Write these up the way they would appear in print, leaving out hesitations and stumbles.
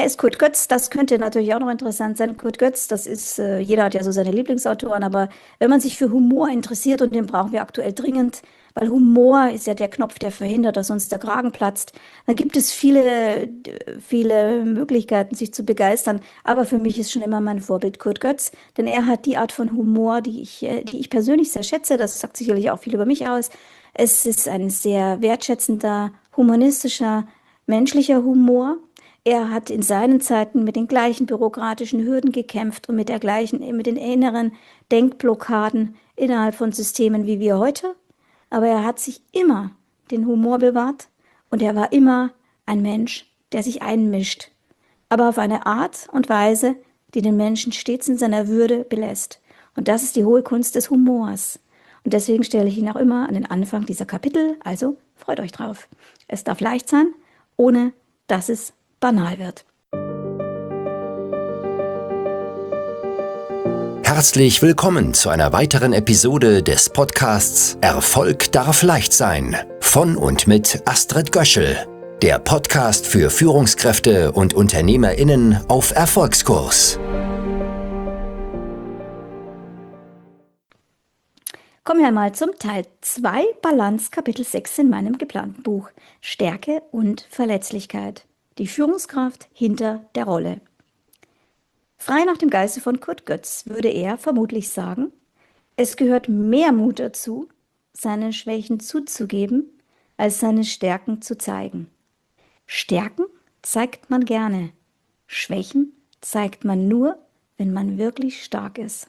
Er ist Kurt Götz, das könnte natürlich auch noch interessant sein. Kurt Götz, das ist, jeder hat ja so seine Lieblingsautoren, aber wenn man sich für Humor interessiert, und den brauchen wir aktuell dringend, weil Humor ist ja der Knopf, der verhindert, dass uns der Kragen platzt, dann gibt es viele Möglichkeiten, sich zu begeistern. Aber für mich ist schon immer mein Vorbild Kurt Götz, denn er hat die Art von Humor, die ich persönlich sehr schätze. Das sagt sicherlich auch viel über mich aus. Es ist ein sehr wertschätzender, humanistischer, menschlicher Humor. Er hat in seinen Zeiten mit den gleichen bürokratischen Hürden gekämpft und mit den inneren Denkblockaden innerhalb von Systemen wie wir heute. Aber er hat sich immer den Humor bewahrt und er war immer ein Mensch, der sich einmischt, aber auf eine Art und Weise, die den Menschen stets in seiner Würde belässt. Und das ist die hohe Kunst des Humors. Und deswegen stelle ich ihn auch immer an den Anfang dieser Kapitel. Also freut euch drauf. Es darf leicht sein, ohne dass es banal wird. Herzlich willkommen zu einer weiteren Episode des Podcasts Erfolg darf leicht sein von und mit Astrid Göschel, der Podcast für Führungskräfte und UnternehmerInnen auf Erfolgskurs. Kommen wir einmal zum Teil 2, Balance, Kapitel 6 in meinem geplanten Buch. Stärke und Verletzlichkeit. Die Führungskraft hinter der Rolle. Frei nach dem Geiste von Kurt Götz würde er vermutlich sagen, es gehört mehr Mut dazu, seine Schwächen zuzugeben, als seine Stärken zu zeigen. Stärken zeigt man gerne, Schwächen zeigt man nur, wenn man wirklich stark ist.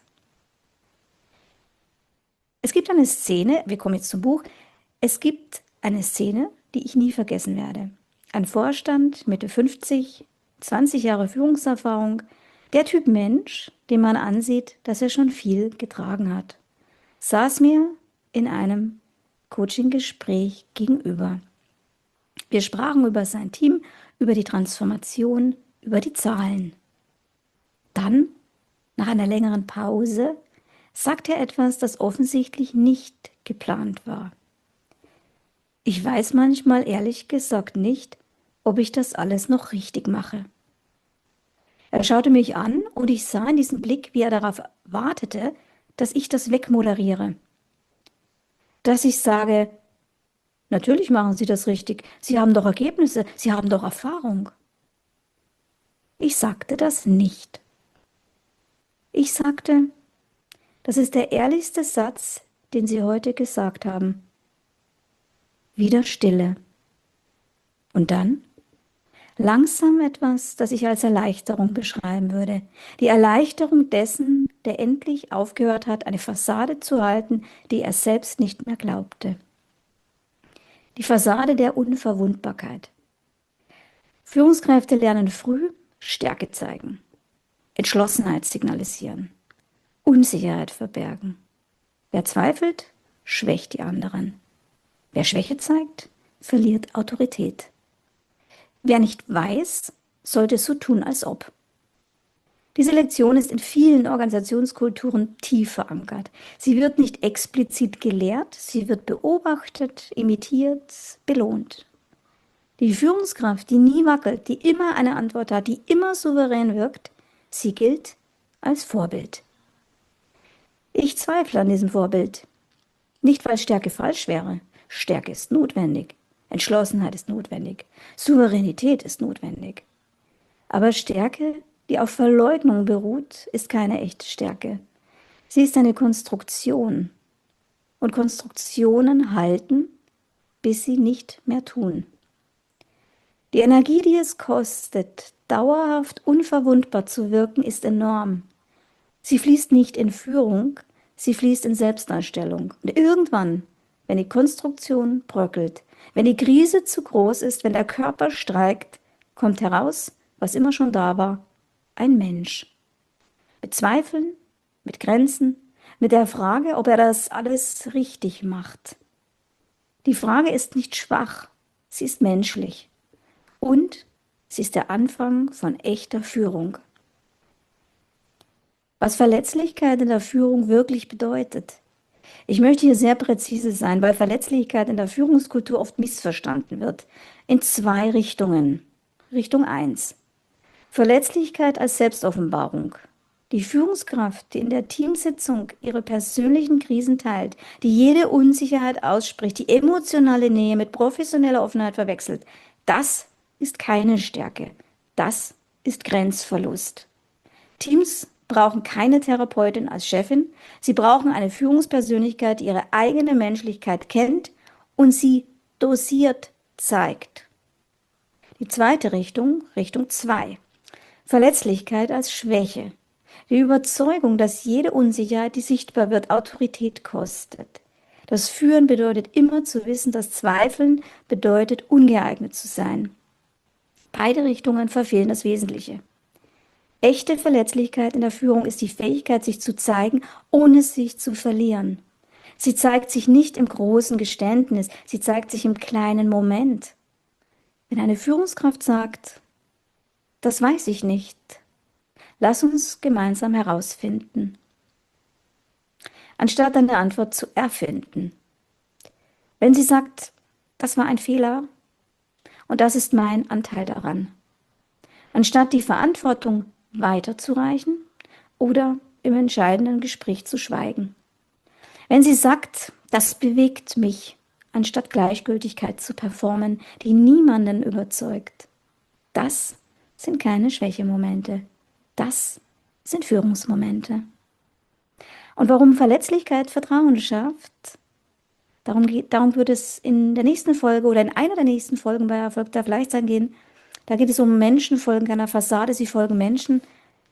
Es gibt eine Szene, wir kommen jetzt zum Buch, es gibt eine Szene, die ich nie vergessen werde. Ein Vorstand, Mitte 50, 20 Jahre Führungserfahrung, der Typ Mensch, dem man ansieht, dass er schon viel getragen hat, saß mir in einem Coaching-Gespräch gegenüber. Wir sprachen über sein Team, über die Transformation, über die Zahlen. Dann, nach einer längeren Pause, sagte er etwas, das offensichtlich nicht geplant war. Ich weiß manchmal ehrlich gesagt nicht, ob ich das alles noch richtig mache. Er schaute mich an und ich sah in diesem Blick, wie er darauf wartete, dass ich das wegmoderiere. Dass ich sage, natürlich machen Sie das richtig, Sie haben doch Ergebnisse, Sie haben doch Erfahrung. Ich sagte das nicht. Ich sagte, das ist der ehrlichste Satz, den Sie heute gesagt haben. Wieder Stille. Und dann? Langsam etwas, das ich als Erleichterung beschreiben würde. Die Erleichterung dessen, der endlich aufgehört hat, eine Fassade zu halten, die er selbst nicht mehr glaubte. Die Fassade der Unverwundbarkeit. Führungskräfte lernen früh Stärke zeigen, Entschlossenheit signalisieren, Unsicherheit verbergen. Wer zweifelt, schwächt die anderen. Wer Schwäche zeigt, verliert Autorität. Wer nicht weiß, sollte so tun, als ob. Diese Lektion ist in vielen Organisationskulturen tief verankert. Sie wird nicht explizit gelehrt, sie wird beobachtet, imitiert, belohnt. Die Führungskraft, die nie wackelt, die immer eine Antwort hat, die immer souverän wirkt, sie gilt als Vorbild. Ich zweifle an diesem Vorbild. Nicht, weil Stärke falsch wäre. Stärke ist notwendig. Entschlossenheit ist notwendig. Souveränität ist notwendig. Aber Stärke, die auf Verleugnung beruht, ist keine echte Stärke. Sie ist eine Konstruktion. Und Konstruktionen halten, bis sie nicht mehr tun. Die Energie, die es kostet, dauerhaft unverwundbar zu wirken, ist enorm. Sie fließt nicht in Führung, sie fließt in Selbstdarstellung. Und irgendwann, wenn die Konstruktion bröckelt, wenn die Krise zu groß ist, wenn der Körper streikt, kommt heraus, was immer schon da war, ein Mensch. Mit Zweifeln, mit Grenzen, mit der Frage, ob er das alles richtig macht. Die Frage ist nicht schwach, sie ist menschlich. Und sie ist der Anfang von echter Führung. Was Verletzlichkeit in der Führung wirklich bedeutet. Ich möchte hier sehr präzise sein, weil Verletzlichkeit in der Führungskultur oft missverstanden wird. In 2 Richtungen. Richtung 1. Verletzlichkeit als Selbstoffenbarung. Die Führungskraft, die in der Teamsitzung ihre persönlichen Krisen teilt, die jede Unsicherheit ausspricht, die emotionale Nähe mit professioneller Offenheit verwechselt, das ist keine Stärke. Das ist Grenzverlust. Teams brauchen keine Therapeutin als Chefin. Sie brauchen eine Führungspersönlichkeit, die ihre eigene Menschlichkeit kennt und sie dosiert zeigt. Die zweite Richtung, Richtung 2. Verletzlichkeit als Schwäche. Die Überzeugung, dass jede Unsicherheit, die sichtbar wird, Autorität kostet. Das Führen bedeutet immer zu wissen, dass Zweifeln bedeutet, ungeeignet zu sein. Beide Richtungen verfehlen das Wesentliche. Echte Verletzlichkeit in der Führung ist die Fähigkeit, sich zu zeigen, ohne sich zu verlieren. Sie zeigt sich nicht im großen Geständnis, sie zeigt sich im kleinen Moment. Wenn eine Führungskraft sagt, das weiß ich nicht, lass uns gemeinsam herausfinden, anstatt eine Antwort zu erfinden. Wenn sie sagt, das war ein Fehler und das ist mein Anteil daran, anstatt die Verantwortung weiterzureichen oder im entscheidenden Gespräch zu schweigen. Wenn sie sagt, das bewegt mich, anstatt Gleichgültigkeit zu performen, die niemanden überzeugt, das sind keine Schwächemomente. Das sind Führungsmomente. Und warum Verletzlichkeit Vertrauen schafft, darum wird es in der nächsten Folge oder in einer der nächsten Folgen bei Erfolg darf leicht sein gehen. Da geht es um Menschen folgen keiner Fassade, sie folgen Menschen.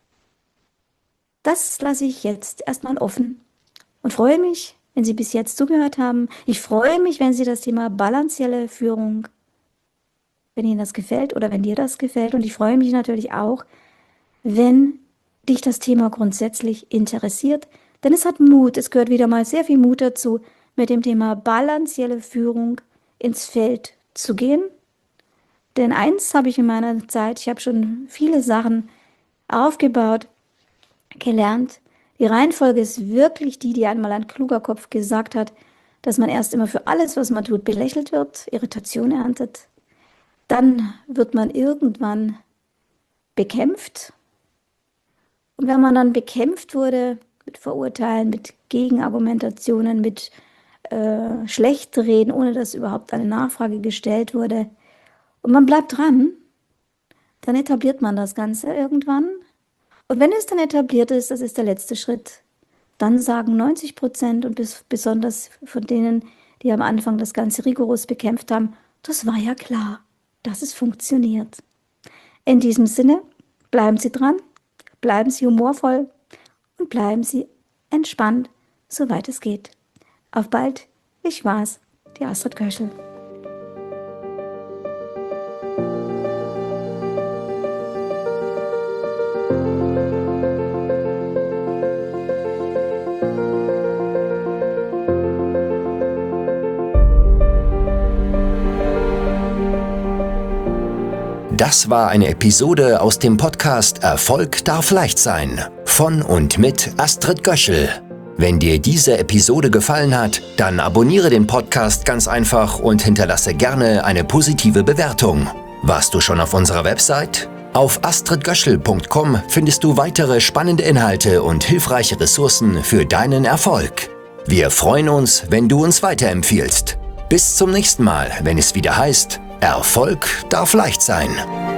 Das lasse ich jetzt erstmal offen und freue mich, wenn Sie bis jetzt zugehört haben. Ich freue mich, wenn Sie das Thema balancielle Führung, wenn Ihnen das gefällt oder wenn dir das gefällt. Und ich freue mich natürlich auch, wenn dich das Thema grundsätzlich interessiert. Denn es hat Mut, es gehört wieder mal sehr viel Mut dazu, mit dem Thema balancielle Führung ins Feld zu gehen. Denn eins habe ich in meiner Zeit, ich habe schon viele Sachen aufgebaut, gelernt. Die Reihenfolge ist wirklich die einmal ein kluger Kopf gesagt hat, dass man erst immer für alles, was man tut, belächelt wird, Irritation erntet. Dann wird man irgendwann bekämpft. Und wenn man dann bekämpft wurde, mit Verurteilen, mit Gegenargumentationen, mit Schlechtreden, ohne dass überhaupt eine Nachfrage gestellt wurde, und man bleibt dran, dann etabliert man das Ganze irgendwann. Und wenn es dann etabliert ist, das ist der letzte Schritt, dann sagen 90% und besonders von denen, die am Anfang das Ganze rigoros bekämpft haben, das war ja klar, dass es funktioniert. In diesem Sinne, bleiben Sie dran, bleiben Sie humorvoll und bleiben Sie entspannt, soweit es geht. Auf bald, ich war's, die Astrid Göschel. Das war eine Episode aus dem Podcast Erfolg darf leicht sein von und mit Astrid Göschel. Wenn dir diese Episode gefallen hat, dann abonniere den Podcast ganz einfach und hinterlasse gerne eine positive Bewertung. Warst du schon auf unserer Website? Auf astridgöschel.com findest du weitere spannende Inhalte und hilfreiche Ressourcen für deinen Erfolg. Wir freuen uns, wenn du uns weiterempfiehlst. Bis zum nächsten Mal, wenn es wieder heißt, Erfolg darf leicht sein.